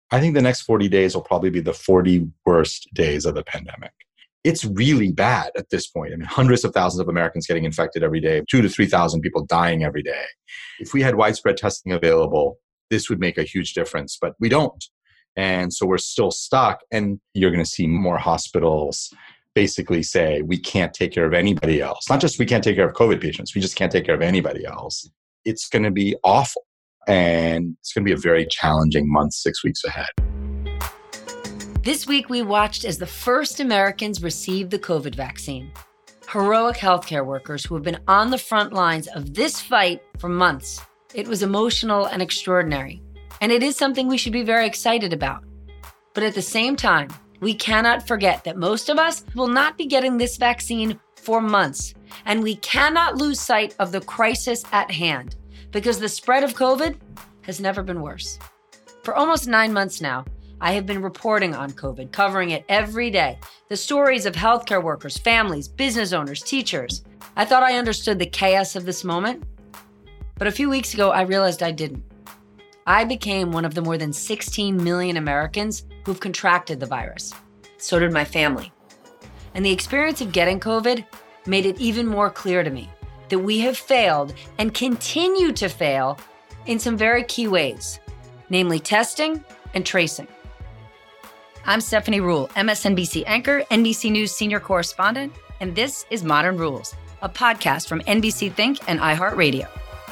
I think the next 40 days will probably be the 40 worst days of the pandemic. It's really bad at this point. I mean, hundreds of thousands of Americans getting infected every day, 2,000 to 3,000 people dying every day. If we had widespread testing available, this would make a huge difference, but we don't. And so we're still stuck, and you're going to see more hospitals basically say, we can't take care of anybody else. Not just we can't take care of COVID patients, we just can't take care of anybody else. It's going to be awful. And it's going to be a very challenging month, 6 weeks ahead. This week, we watched as the first Americans received the COVID vaccine. Heroic healthcare workers who have been on the front lines of this fight for months. It was emotional and extraordinary. And it is something we should be very excited about. But at the same time, we cannot forget that most of us will not be getting this vaccine for months. And we cannot lose sight of the crisis at hand, because the spread of COVID has never been worse. For almost 9 months now, I have been reporting on COVID, covering it every day. The stories of healthcare workers, families, business owners, teachers. I thought I understood the chaos of this moment. But a few weeks ago, I realized I didn't. I became one of the more than 16 million Americans who've contracted the virus. So did my family. And the experience of getting COVID made it even more clear to me that we have failed and continue to fail in some very key ways, namely testing and tracing. I'm Stephanie Ruhle, MSNBC anchor, NBC News senior correspondent, and this is Modern Rules, a podcast from NBC Think and iHeartRadio.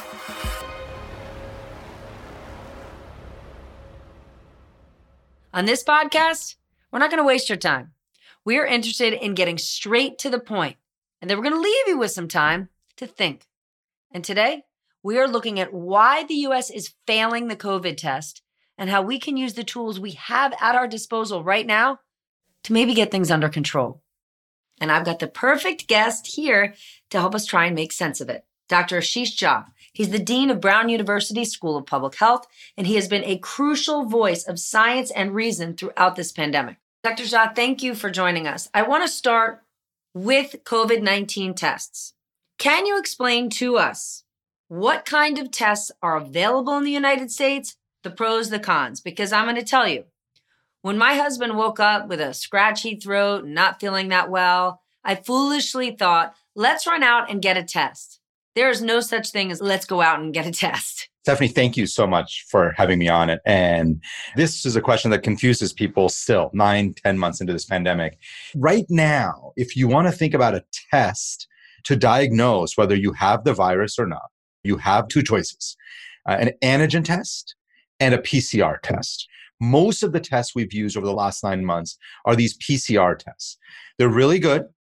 On this podcast, we're not going to waste your time. We're interested in getting straight to the point, and then we're going to leave you with some time to think. And today, we are looking at why the U.S. is failing the COVID test and how we can use the tools we have at our disposal right now to maybe get things under control. And I've got the perfect guest here to help us try and make sense of it. Dr. Ashish Jha. He's the Dean of Brown University School of Public Health, and he has been a crucial voice of science and reason throughout this pandemic. Dr. Jha, thank you for joining us. I want to start with COVID-19 tests. Can you explain to us what kind of tests are available in the United States, the pros, the cons? Because I'm going to tell you, when my husband woke up with a scratchy throat and not feeling that well, I foolishly thought, let's run out and get a test. There is no such thing as let's go out and get a test. Stephanie, thank you so much for having me on it. And this is a question that confuses people still 9-10 months into this pandemic. Right now, if you want to think about a test to diagnose whether you have the virus or not, you have two choices, an antigen test and a PCR test. Most of the tests we've used over the last 9 months are these PCR tests. They're really good.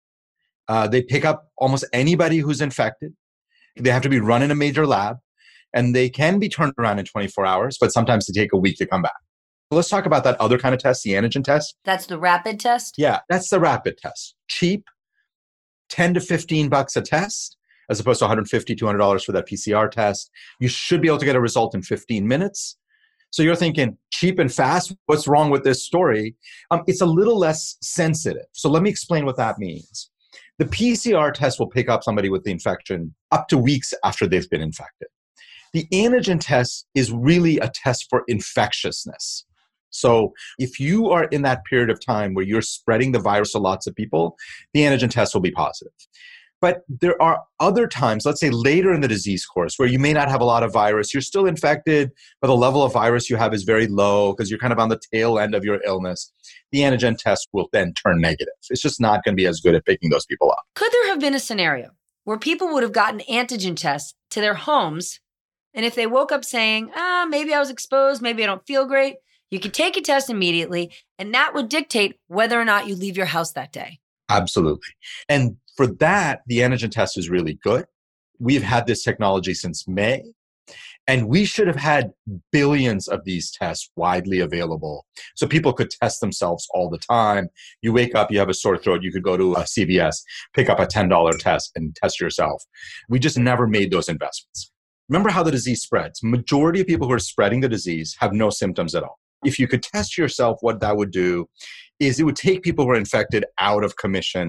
They pick up almost anybody who's infected. They have to be run in a major lab, and they can be turned around in 24 hours, but sometimes they take a week to come back. Let's talk about that other kind of test, the antigen test. That's the rapid test? Yeah, that's the rapid test. Cheap, $10 to $15 a test, as opposed to $150, $200 for that PCR test. You should be able to get a result in 15 minutes. So you're thinking, cheap and fast, what's wrong with this story? It's a little less sensitive. So let me explain what that means. The PCR test will pick up somebody with the infection up to weeks after they've been infected. The antigen test is really a test for infectiousness. So if you are in that period of time where you're spreading the virus to lots of people, the antigen test will be positive. But there are other times, let's say later in the disease course, where you may not have a lot of virus, you're still infected, but the level of virus you have is very low because you're kind of on the tail end of your illness. The antigen test will then turn negative. It's just not going to be as good at picking those people up. Could there have been a scenario where people would have gotten antigen tests to their homes, and if they woke up saying, maybe I was exposed, maybe I don't feel great, you could take a test immediately, and that would dictate whether or not you leave your house that day? Absolutely. And for that, the antigen test is really good. We've had this technology since May, and we should have had billions of these tests widely available so people could test themselves all the time. You wake up, you have a sore throat, you could go to a CVS, pick up a $10 test and test yourself. We just never made those investments. Remember how the disease spreads. Majority of people who are spreading the disease have no symptoms at all. If you could test yourself, what that would do is it would take people who are infected out of commission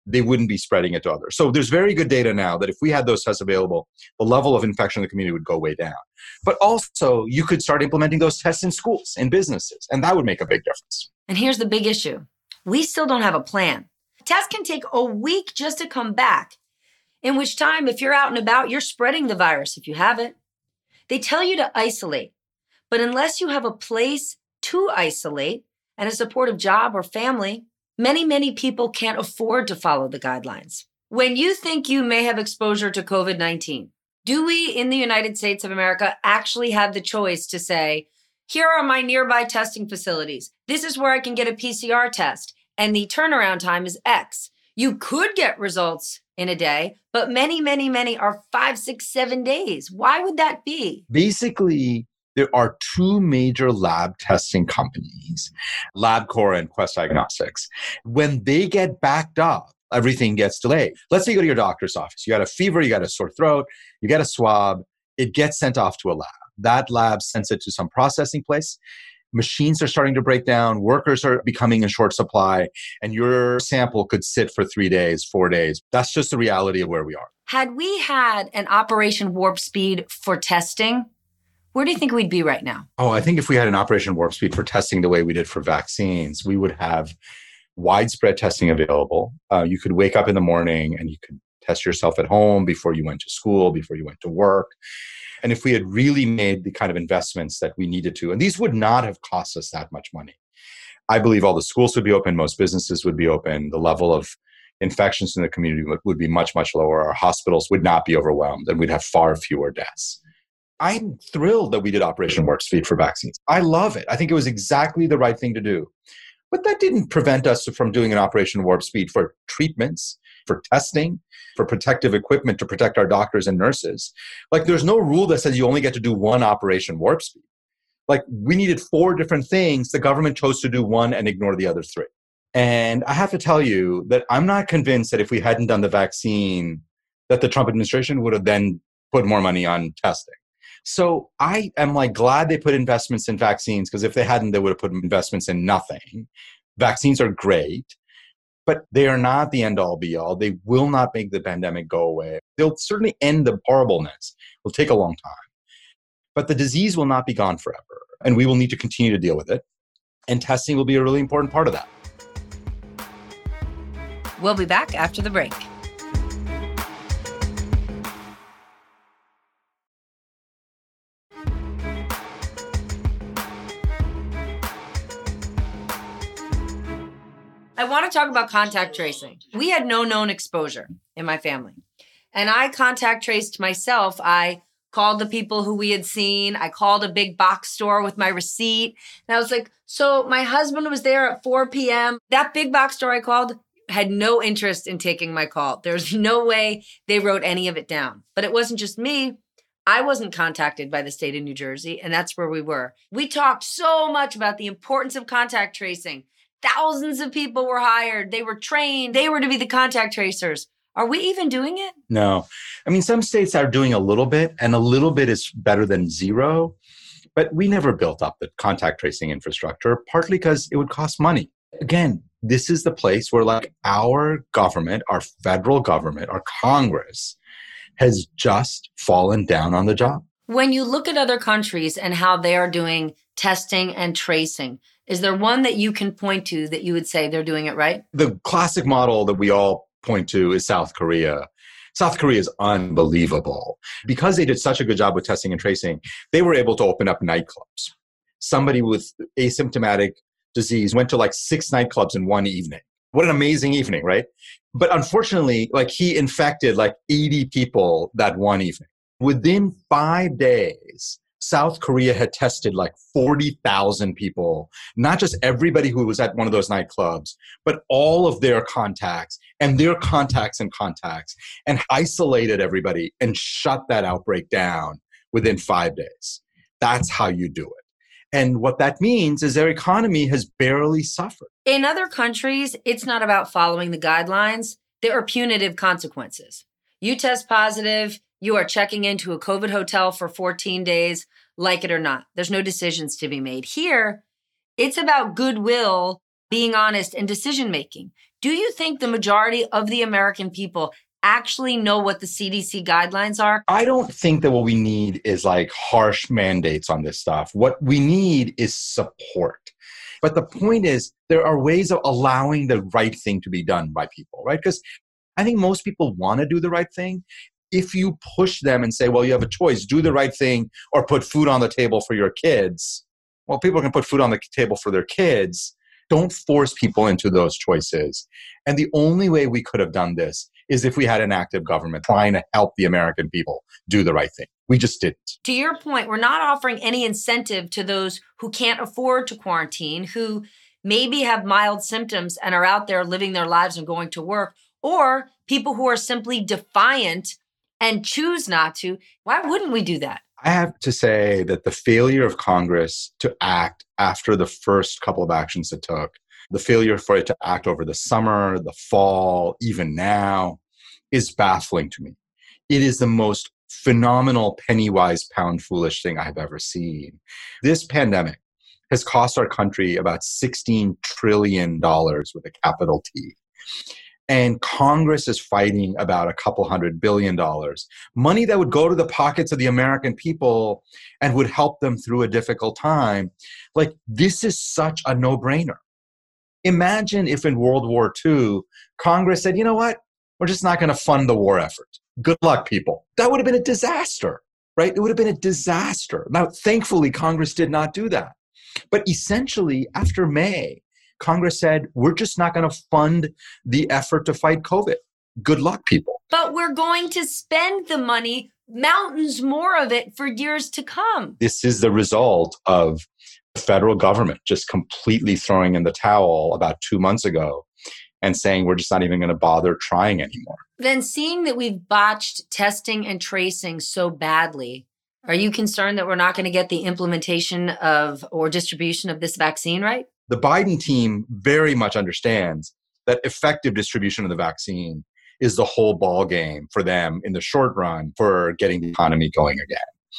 they wouldn't be spreading it to others. So there's very good data now that if we had those tests available, the level of infection in the community would go way down. But also, you could start implementing those tests in schools, in businesses, and that would make a big difference. And here's the big issue. We still don't have a plan. Tests can take a week just to come back, in which time, if you're out and about, you're spreading the virus if you have it. They tell you to isolate, but unless you have a place to isolate and a supportive job or family, many people can't afford to follow the guidelines. When you think you may have exposure to COVID-19, do we in the United States of America actually have the choice to say, here are my nearby testing facilities. This is where I can get a PCR test, and the turnaround time is X. You could get results in a day, but many are 5, 6, 7 days. Why would that be? Basically, there are two major lab testing companies, LabCorp and Quest Diagnostics. When they get backed up, everything gets delayed. Let's say you go to your doctor's office. You got a fever, you got a sore throat, you get a swab. It gets sent off to a lab. That lab sends it to some processing place. Machines are starting to break down. Workers are becoming in short supply. And your sample could sit for 3 days, 4 days. That's just the reality of where we are. Had we had an Operation Warp Speed for testing, where do you think we'd be right now? Oh, I think if we had an Operation Warp Speed for testing the way we did for vaccines, we would have widespread testing available. You could wake up in the morning and you could test yourself at home before you went to school, before you went to work. And if we had really made the kind of investments that we needed to, and these would not have cost us that much money, I believe all the schools would be open, most businesses would be open, the level of infections in the community would be much lower, our hospitals would not be overwhelmed, and we'd have far fewer deaths. I'm thrilled that we did Operation Warp Speed for vaccines. I love it. I think it was exactly the right thing to do. But that didn't prevent us from doing an Operation Warp Speed for treatments, for testing, for protective equipment to protect our doctors and nurses. Like, there's no rule that says you only get to do one Operation Warp Speed. Like, we needed 4 different things. The government chose to do one and ignore the other 3. And I have to tell you that I'm not convinced that if we hadn't done the vaccine, that the Trump administration would have then put more money on testing. So I am glad they put investments in vaccines, because if they hadn't, they would have put investments in nothing. Vaccines are great, but they are not the end all be all. They will not make the pandemic go away. They'll certainly end the horribleness. It'll take a long time. But the disease will not be gone forever, and we will need to continue to deal with it. And testing will be a really important part of that. We'll be back after the break. I want to talk about contact tracing. We had no known exposure in my family. And I contact traced myself. I called the people who we had seen. I called a big box store with my receipt. And I was like, so my husband was there at 4 p.m. That big box store I called had no interest in taking my call. There's no way they wrote any of it down. But it wasn't just me. I wasn't contacted by the state of New Jersey, and that's where we were. We talked so much about the importance of contact tracing. Thousands of people were hired. They were trained. They were to be the contact tracers. Are we even doing it? No. I mean, some states are doing a little bit, and a little bit is better than zero. But we never built up the contact tracing infrastructure, partly because it would cost money. Again, this is the place where our government, our federal government, our Congress has just fallen down on the job. When you look at other countries and how they are doing testing and tracing, is there one that you can point to that you would say they're doing it right? The classic model that we all point to is South Korea. South Korea is unbelievable. Because they did such a good job with testing and tracing, they were able to open up nightclubs. Somebody with asymptomatic disease went to 6 nightclubs in one evening. What an amazing evening, right? But unfortunately, he infected 80 people that one evening. Within 5 days, South Korea had tested 40,000 people, not just everybody who was at one of those nightclubs, but all of their contacts and their contacts and isolated everybody and shut that outbreak down within 5 days. That's how you do it. And what that means is their economy has barely suffered. In other countries, it's not about following the guidelines. There are punitive consequences. You test positive, you are checking into a COVID hotel for 14 days, like it or not. There's no decisions to be made. Here, it's about goodwill, being honest, and decision-making. Do you think the majority of the American people actually know what the CDC guidelines are? I don't think that what we need is like harsh mandates on this stuff. What we need is support. But the point is, there are ways of allowing the right thing to be done by people, right? Because I think most people want to do the right thing. If you push them and say, well, you have a choice, do the right thing or put food on the table for your kids. Well, people can put food on the table for their kids. Don't force people into those choices. And the only way we could have done this is if we had an active government trying to help the American people do the right thing. We just didn't. To your point, we're not offering any incentive to those who can't afford to quarantine, who maybe have mild symptoms and are out there living their lives and going to work, or people who are simply defiant and choose not to. Why wouldn't we do that? I have to say that the failure of Congress to act after the first couple of actions it took, the failure for it to act over the summer, the fall, even now, is baffling to me. It is the most phenomenal penny-wise, pound-foolish thing I've ever seen. This pandemic has cost our country about $16 trillion with a capital T. And Congress is fighting about a couple $100 billion, money that would go to the pockets of the American people and would help them through a difficult time. Like, this is such a no-brainer. Imagine if in World War II, Congress said, you know what? We're just not going to fund the war effort. Good luck, people. That would have been a disaster, right? It would have been a disaster. Now, thankfully, Congress did not do that. But essentially, after May, Congress said, we're just not going to fund the effort to fight COVID. Good luck, people. But we're going to spend the money, mountains more of it, for years to come. This is the result of the federal government just completely throwing in the towel about 2 months ago and saying we're just not even going to bother trying anymore. Then, seeing that we've botched testing and tracing so badly, are you concerned that we're not going to get the implementation of or distribution of this vaccine right? The Biden team very much understands that effective distribution of the vaccine is the whole ball game for them in the short run for getting the economy going again.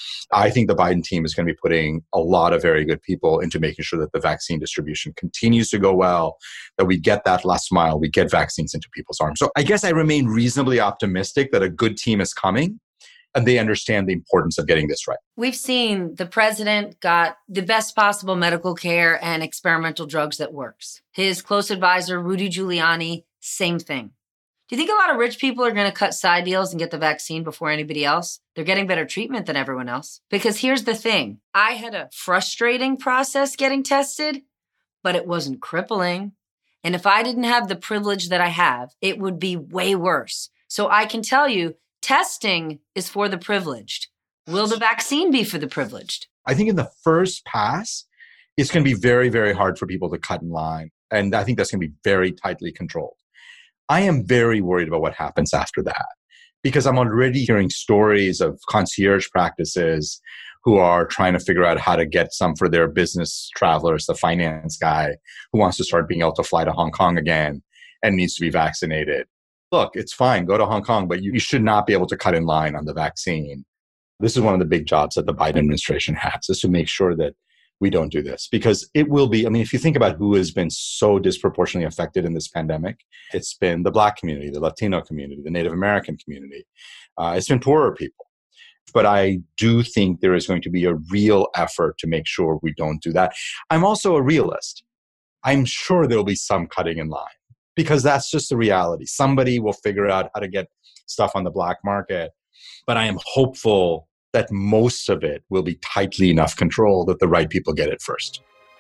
I think the Biden team is going to be putting a lot of very good people into making sure that the vaccine distribution continues to go well, that we get that last mile, we get vaccines into people's arms. So I guess I remain reasonably optimistic that a good team is coming and they understand the importance of getting this right. We've seen the president got the best possible medical care and experimental drugs that works. His close advisor, Rudy Giuliani, same thing. Do you think a lot of rich people are going to cut side deals and get the vaccine before anybody else? They're getting better treatment than everyone else. Because here's the thing. I had a frustrating process getting tested, but it wasn't crippling. And if I didn't have the privilege that I have, it would be way worse. So I can tell you, testing is for the privileged. Will the vaccine be for the privileged? I think in the first pass, it's going to be very, very hard for people to cut in line. And I think that's going to be very tightly controlled. I am very worried about what happens after that because I'm already hearing stories of concierge practices who are trying to figure out how to get some for their business travelers, the finance guy who wants to start being able to fly to Hong Kong again and needs to be vaccinated. Look, it's fine, go to Hong Kong, but you should not be able to cut in line on the vaccine. This is one of the big jobs that the Biden administration has, is to make sure that we don't do this because it will be, I mean, if you think about who has been so disproportionately affected in this pandemic, it's been the Black community, the Latino community, the Native American community. It's been poorer people. But I do think there is going to be a real effort to make sure we don't do that. I'm also a realist. I'm sure there will be some cutting in line because that's just the reality. Somebody will figure out how to get stuff on the black market. But I am hopeful that most of it will be tightly enough controlled that the right people get it first.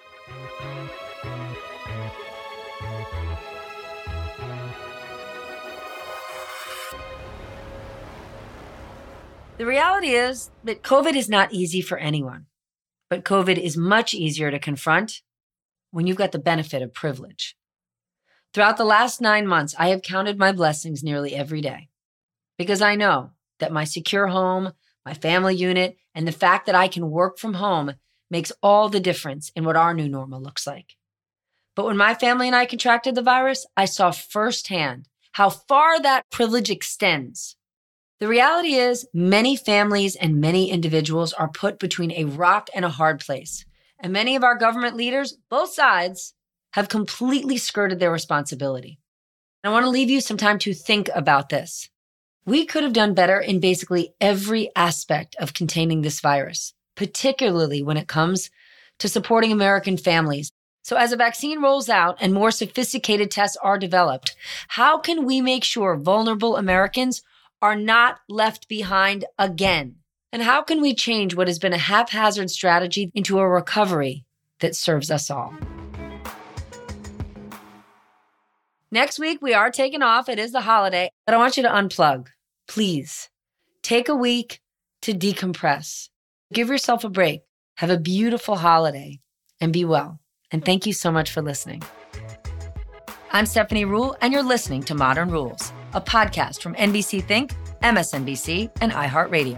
The reality is that COVID is not easy for anyone, but COVID is much easier to confront when you've got the benefit of privilege. Throughout the last 9 months, I have counted my blessings nearly every day because I know that my secure home, my family unit, and the fact that I can work from home makes all the difference in what our new normal looks like. But when my family and I contracted the virus, I saw firsthand how far that privilege extends. The reality is many families and many individuals are put between a rock and a hard place. And many of our government leaders, both sides, have completely skirted their responsibility. I want to leave you some time to think about this. We could have done better in basically every aspect of containing this virus, particularly when it comes to supporting American families. So as a vaccine rolls out and more sophisticated tests are developed, how can we make sure vulnerable Americans are not left behind again? And how can we change what has been a haphazard strategy into a recovery that serves us all? Next week, we are taking off. It is the holiday, but I want you to unplug. Please take a week to decompress. Give yourself a break. Have a beautiful holiday and be well. And thank you so much for listening. I'm Stephanie Ruhle, and you're listening to Modern Rules, a podcast from NBC Think, MSNBC, and iHeartRadio.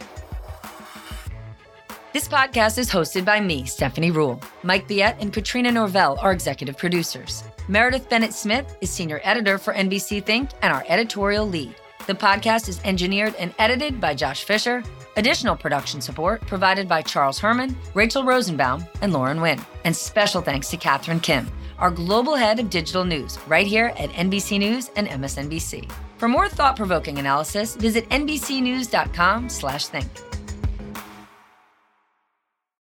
This podcast is hosted by me, Stephanie Ruhle. Mike Biette and Katrina Norvell are executive producers. Meredith Bennett-Smith is senior editor for NBC Think and our editorial lead. The podcast is engineered and edited by Josh Fisher. Additional production support provided by Charles Herman, Rachel Rosenbaum, and Lauren Wynn. And special thanks to Catherine Kim, our global head of digital news, right here at NBC News and MSNBC. For more thought-provoking analysis, visit nbcnews.com/think.